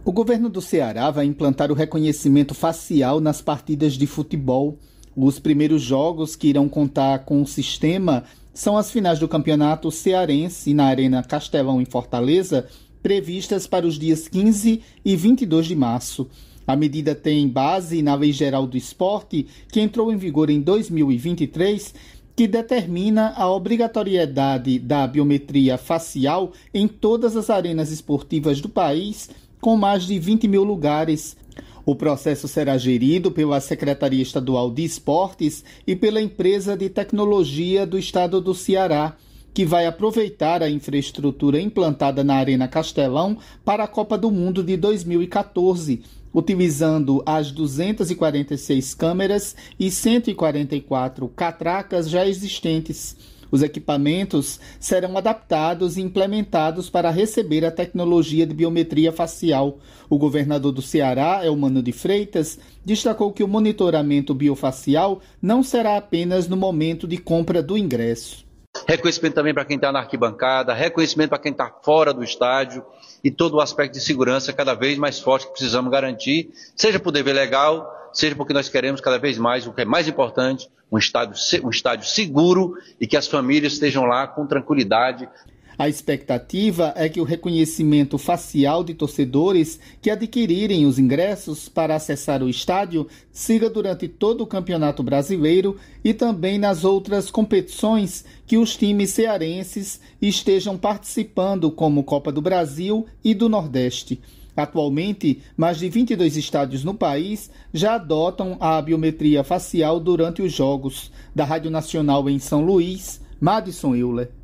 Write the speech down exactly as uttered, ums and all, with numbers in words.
O governo do Ceará vai implantar o reconhecimento facial nas partidas de futebol. Os primeiros jogos que irão contar com o sistema são as finais do Campeonato Cearense na Arena Castelão, em Fortaleza, previstas para os dias quinze e vinte e dois de março. A medida tem base na Lei Geral do Esporte, que entrou em vigor em dois mil e vinte e três, que determina a obrigatoriedade da biometria facial em todas as arenas esportivas do país, com mais de vinte mil lugares. O processo será gerido pela Secretaria Estadual de Esportes e pela empresa de tecnologia do estado do Ceará, que vai aproveitar a infraestrutura implantada na Arena Castelão para a Copa do Mundo de dois mil e catorze, utilizando as duzentas e quarenta e seis câmeras e cento e quarenta e quatro catracas já existentes. Os equipamentos serão adaptados e implementados para receber a tecnologia de biometria facial. O governador do Ceará, Eumano de Freitas, destacou que o monitoramento biofacial não será apenas no momento de compra do ingresso. Reconhecimento também para quem está na arquibancada, reconhecimento para quem está fora do estádio e todo o aspecto de segurança cada vez mais forte que precisamos garantir, seja por dever legal, seja porque nós queremos cada vez mais, o que é mais importante, um estádio, um estádio seguro e que as famílias estejam lá com tranquilidade. A expectativa é que o reconhecimento facial de torcedores que adquirirem os ingressos para acessar o estádio siga durante todo o Campeonato Brasileiro e também nas outras competições que os times cearenses estejam participando, como Copa do Brasil e do Nordeste. Atualmente, mais de vinte e dois estádios no país já adotam a biometria facial durante os jogos. Da Rádio Nacional em São Luís, Madison Euler.